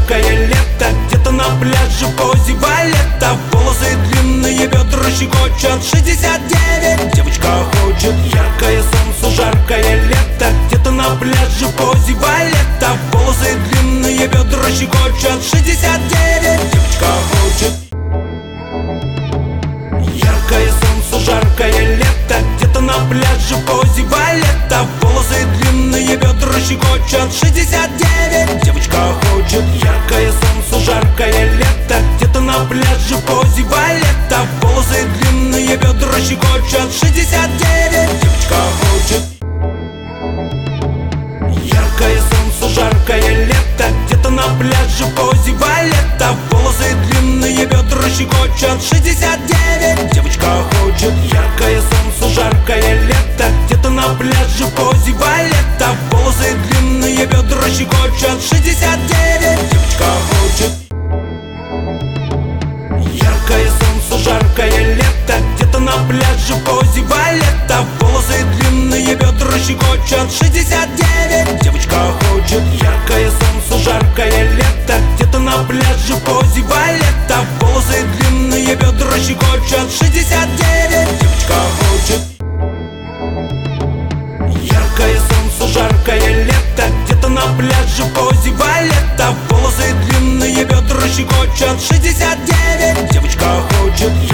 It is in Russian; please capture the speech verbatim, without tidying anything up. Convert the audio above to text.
жаркое лето, где-то на пляже в позе валета. Волосы длинные, бедра щекочут. Шестьдесят девять, девочка хочет. Яркое солнце, жаркое лето, где-то на пляже в позе валета. Волосы длинные, бедра щекочут. Шестьдесят девять, девочка хочет. Яркое солнце, жаркое лето, где-то на пляже в позе валета. Волосы длинные, бедра щекочут. Шестьдесят девять, девочка хочет. Яркое солнце, жаркое лето, где-то на пляже в позе валета. Волосы длинные, бедра щекочут. Шестьдесят девять, девочка хочет. Яркое солнце, жаркое лето, где-то на пляже в позе валета. Волосы длинные, бедра щекочут. Шестьдесят девять, девочка хочет. Яркое солнце, жаркое лето, где-то на пляже в позе валета. Волосы длинные, бедра щекочут. Шестьдесят девять, девочка хочет. Яркое солнце, жаркое лето, где-то на пляже в позе валета. Волосы длинные, бедра щекочут. Шестьдесят девять, девочка хочет. Яркое солнце, жаркое лето, где-то на пляже в позе валета. Волосы длинные, бедра щекочут. Шестьдесят девять, девочка хочет. Яркое солнце, жаркое лето, где-то на пляже в позе валета. Волосы длинные, бедра щекочут. Шестьдесят девять, девочка хочет.